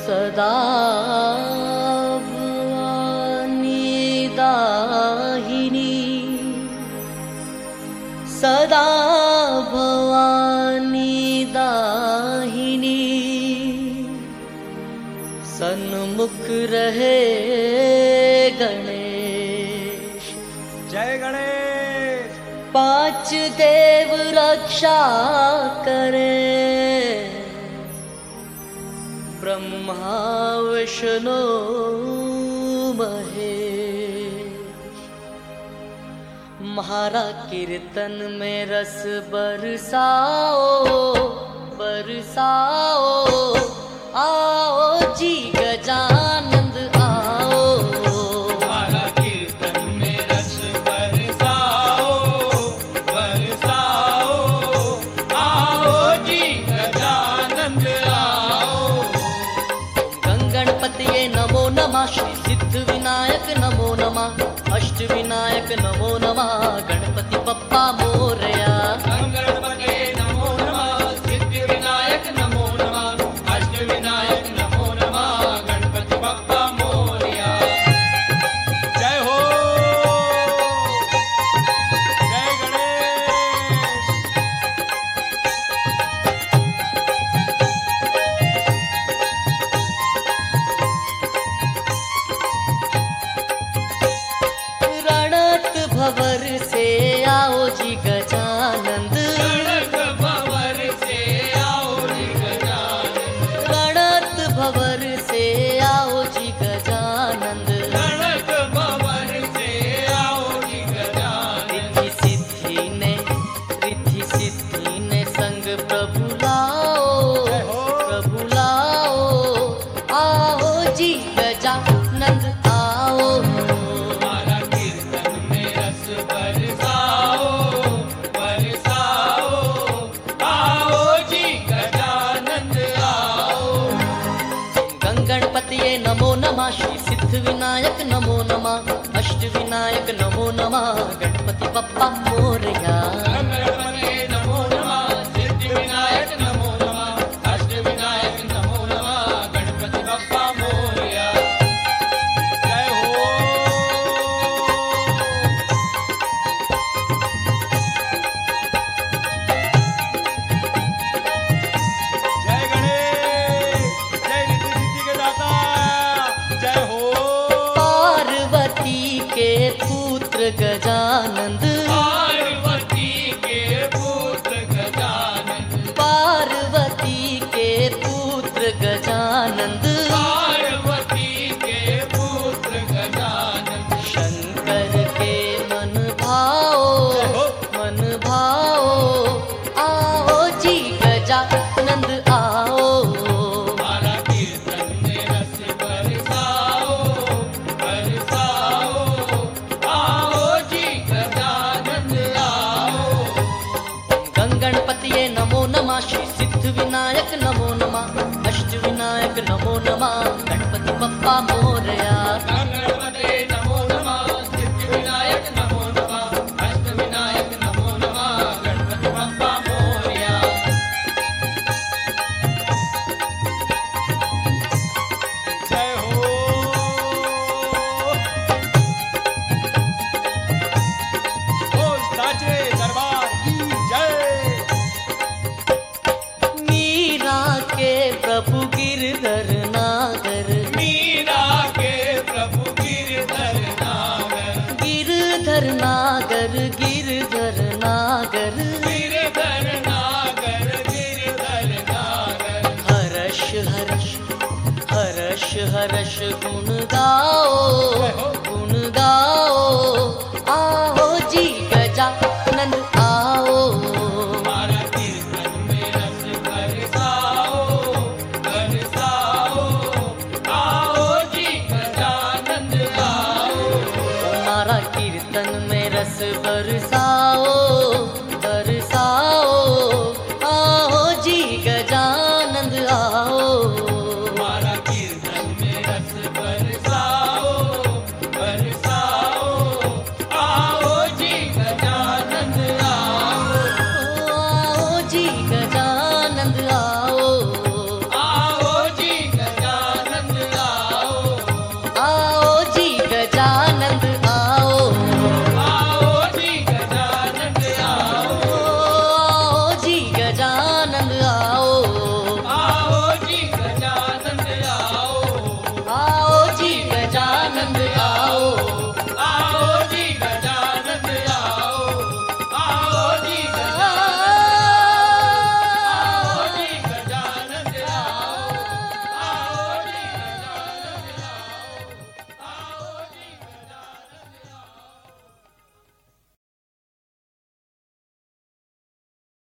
सदा भवानी दाहिनी, सदा भवानी दाहिनी, सन्मुख रहे गणेश। जय गणेश। पांच देव रक्षा करे, ब्रह्मा विष्णु महेश। म्हारा कीर्तन में रस बरसाओ, बरसाओ, आओ जी गजानंद आओ। म्हारा कीर्तन में रस बरसाओ, बरसाओ, आओ जी गजानंद आओ। गणपतये नमो नमः, श्री सिद्ध विनायक नमो नमः, अष्ट विनायक नमो नमः, गणपति बप्पा मोरया। गणपतये नमो नमः, सिद्ध विनायक नमो नमः, अष्ट विनायक नमो नमः, गणपति बप्पा मोरया। जय हो, जय गणेश। रणत भवर से आओ जी गजानंद, रणत भवर से आओ जी गजानंद, रणत भवर से आओ जी गजानंद। रणत भवर से आओ जी गजानंद। रिद्धि सिद्धि ने संग प्रभु लाओ, प्रभु लाओ, आओ जी गजानंद आओ। हमारा कीर्तन में रस बरसाओ, बरसाओ, आओ जी गजानंद आओ। गणपतये नमो नमः, श्री सिद्ध विनायक नमो नमः, अष्ट विनायक नमो नमः, गणपति बप्पा मोरया। गणपतये नमो नमः, सिद्ध विनायक नमो नमः, अष्ट विनायक नमो नमः, गणपति बप्पा मोरया। जय हो, जय गणेश, जय रिद्धि सिद्धि के दाता। जय हो, पार्वती के पुत्र गजानंद, पार्वती के पुत्र गजानन, पार्वती के पुत्र गजानंद, पार्वती के पुत्र गजानन। शंकर के मन भाओ, मन भाओ, आओ जी गजानंद आओ। हमारा कीर्तन में रस बरसाओ, बरसाओ, आओ जी गजानन आओ। गणपतये नमो नमः, श्री सिद्ध विनायक नमो नमः, अष्ट विनायक नमो नमः, गणपति बप्पा मोरया। गणपतये नमो नमः, सिद्ध विनायक नमो नमः, अष्ट विनायक नमो नमः, गणपति बप्पा मोरया। जय हो, बोल साचे दरबार की जय। मीरा के प्रभु गिरधर नागर, मीरा के प्रभु गिरधर नागर, गिरधर नागर, गिरधर नागर, गिरधर नागर, गिरधर नागर। हर्ष हर्ष हर्ष हर्ष गुण गाओ, गुण गाओ, आओ जी गजानंद आओ। हमारा कीर्तन में रस बरसाओ, बरसाओ, आओ जी गजानंद आओ। हमारा कीर्तन में रस बरसाओ, बरसाओ, आओ जी गजानंद आओ। हमारा कीर्तन में रस बरसाओ, बरसाओ, आओ जी गजानंद आओ